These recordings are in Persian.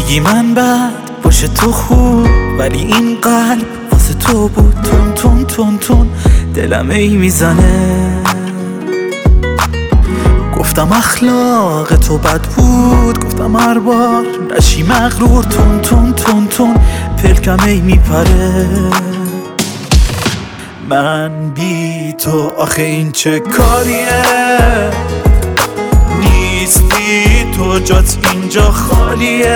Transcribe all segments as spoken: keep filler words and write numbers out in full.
میگی من بد باشه تو خوب، ولی این قلب واسه تو بود تون تون تون تون دلم ای میزنه. گفتم اخلاق تو بد بود، گفتم هر بار نشی مغرور تون تون تون تون پلکم ای میپره. من بی تو آخه این چه کاریه، نیستی تو جات اینجا خالیه.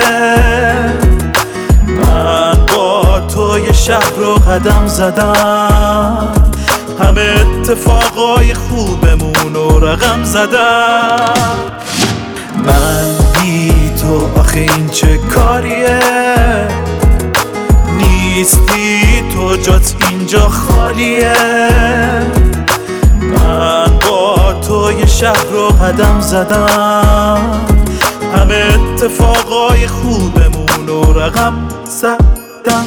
من با تو یه شهر رو قدم زدم، همه اتفاقای خوبمون رو رقم زدم. من بی تو آخه این چه کاریه، نیستی تو جات اینجا خالیه. من با تو یه شهر رو قدم زدم، همه اتفاقای خوبمون رو رقم زدم.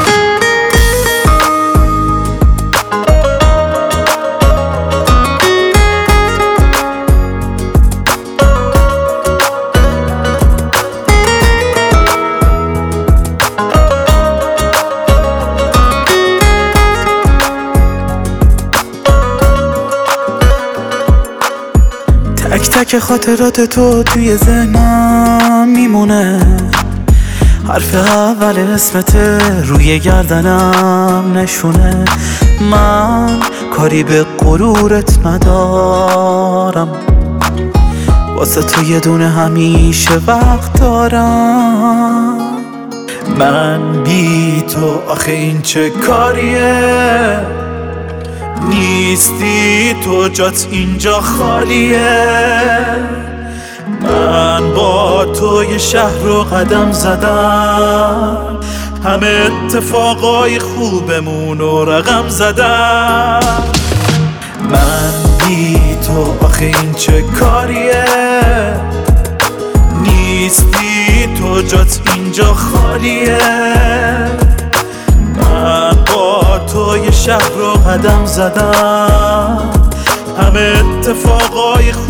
تک تک خاطرات تو توی ذهنم میمونه، حرف اول اسمت روی گردنم نشونه. من کاری به غرورت ندارم، واسه تو یه دونه همیشه وقت دارم. من بی تو آخه این چه کاریه، نیستی تو جات اینجا خالیه. من با تو یه شهر رو قدم زدم، همه اتفاقای خوبمون رو رقم زدم. من بی تو آخه این چه کاریه، نیستی تو جات اینجا خالیه. من با تو یه شهر رو قدم زدم، همه اتفاقای